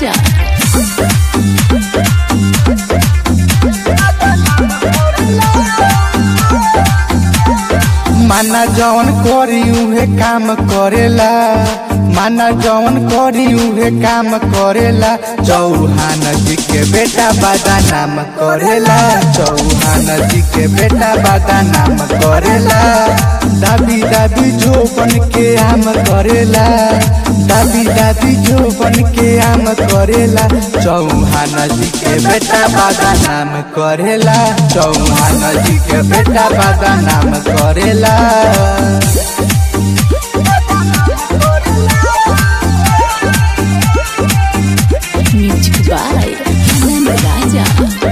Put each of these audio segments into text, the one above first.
राजा। माना जवन करी उहे काम करेला, माना जवन करी उहे काम करेला। चौहान जी के बेटा बादा नाम करेला, चौहान जी के बेटा बादा नाम करेला। दाबी दाबी जो बन के आम करेला, दाबी दाबी जो बन के आम करेला। चौहान जी के बेटा बादा नाम करेला, चौहान जी के बेटा बादा नाम करेला। Music by Raja.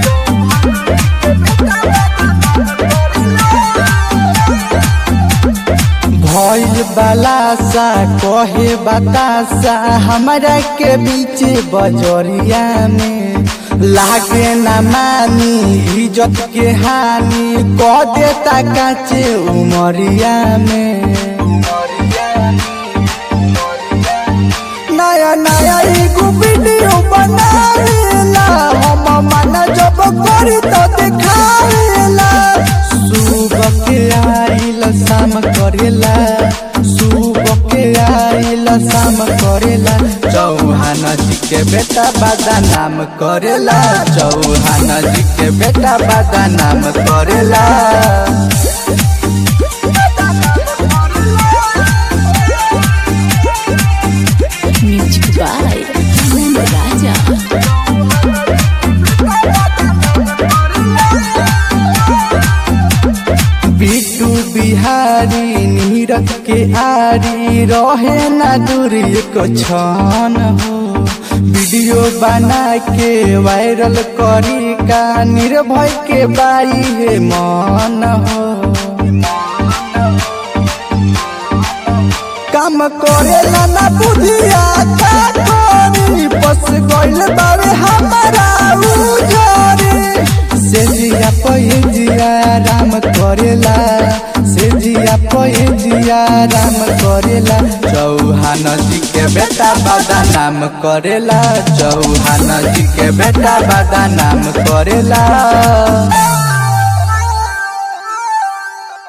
भइल बालासा कहे बतासा हमरा के बीच बजरिया में। लागे न मानी इज्जत के हानि क देता काचे उमरिया में। नया नया एगो वीडियो बनावेला, हम माना जब करी तो दिखावेला। सुबह के आइल शाम करेला, सुबह के आइल शाम करेला। चौहान जी के बेटा बादा नाम करेला, चौहान जी के बेटा बादा नाम करेला। Music by Raja. बिट्टू बिहारी नीरज के आरी रहे ना दूरी को छन हो। वीडियो बना के वायरल करी का निर्भय के बाई है मन हो। काम करेला ना बुधिया का करी, बस गइल बावे हमारा उजरे। सेजिया पयजिया राम करेला, सेजिया पयजिया राम करेला। चौहान जी के बेटा बादा नाम करेला, चौहान जी के बेटा बादा नाम करेला।